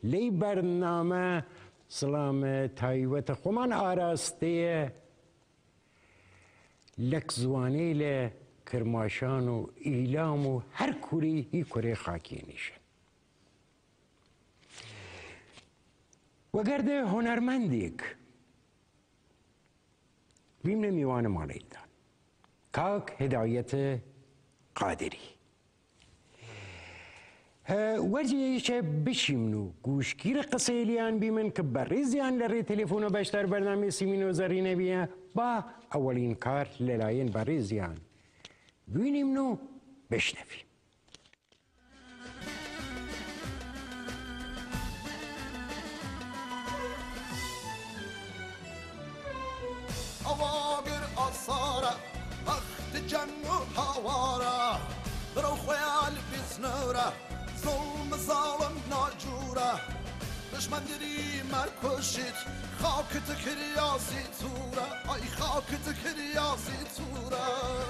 لی برنامه سلام تایوت خمان آراسته لک زوانه ل کرماشان و ایلام و هر کوری هی کوری خاکی نیشن وگرده هنرمندیک بیمن میوان مالیدان کاک هدایت قادری ورجیشه بشیمنو گوشگیر قصیلیان بیمن که بریزیان لری تلفون و بشتر برنامه سیمینو زرینه بیه با اولین کار للاین بریزیان بینیمنو بشنفیم اواگر آثاره وقت جنگ و هواره برو خیال بزنوره ظلم ظالم ناجوره دشمن دری مرکشید خاکت کریاسی توره ای خاکت کریاسی توره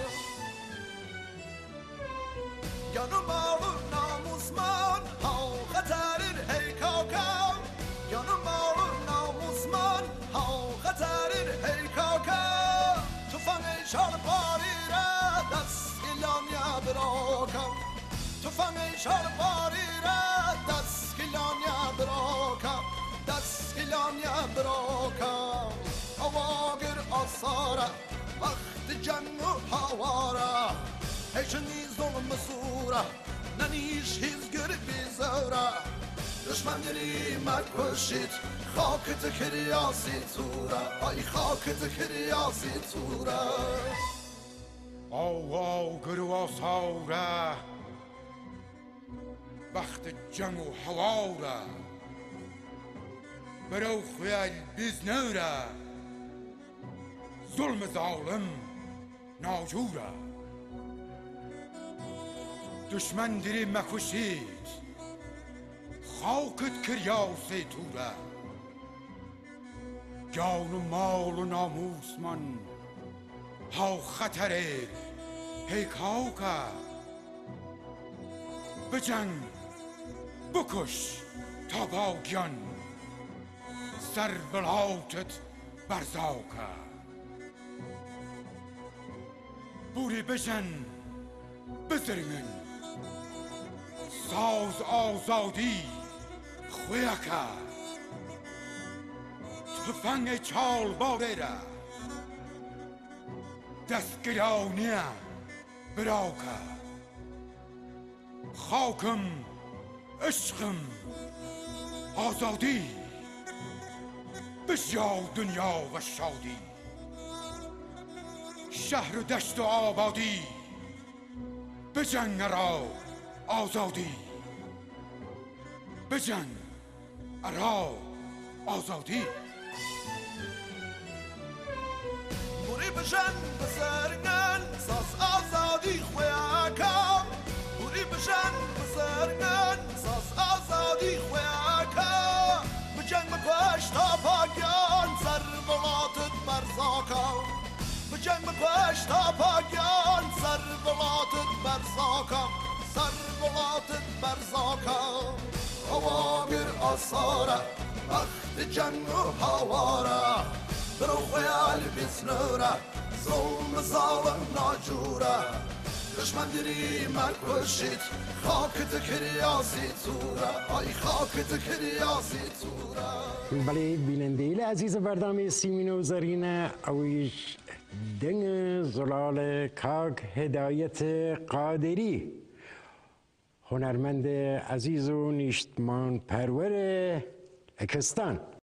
گنو مالو ناموس من ها خطرین هی کاکم گنو مالو ناموس من ها خطرین هی کاکم تو فنگ شال پاری را دست ایلانیا براکم تو فنگ شال پاری را دست ایلانیا براکم دست ایلانیا براکم اواگر آثاره وقت جنگ و هواره هیچنی ظلم سوره ننیش هیزگر بیزوره دشمن دری مرکشید خاکت کریاسی توره ای خاکت کریاسی توره آوا گرو آثاره وقت جنگ و هواره برو خیال بزنوره ظلم ظالم ناجوره دشمن دری مکشید خاکت کریاسی توره جان و مال و ناموس من ها خطره هی کاکا بجنگ بکش تا باگیان سر بلاتت برزاکا بوری بجن بزرمن ساز آزادی خویکا تفنگ چال باده را دستگرانیم براکا خاکم عشقم آزادی بسیا دنیا و شادی شهر و دشت و آبادی بجنگ را آزادی بجنگ را آزادی بوری بجن بسرگن ساز آزادی خویاکم بوری بجن بسرگن ساز آزادی خویاکم بجنگ بکش تا پاکیان سر بلاتت برزاکم بجنگ بکش تا پاکیان سر بلاتت برزاکم سر بلاتت برزاکم اواگر آثاره وقت جنگ و هواره برو خیال بزنوره ظلم ظالم ناجوره دشمن دری مرکشید خاکت کریاسی توره ای خاکت کریاسی توره بله بیننده عزیز برنامه سیمینو زرینه اویش دنگ زلال کاک هدایت قادری هنرمند عزیز و نیشتمان پرور اکستان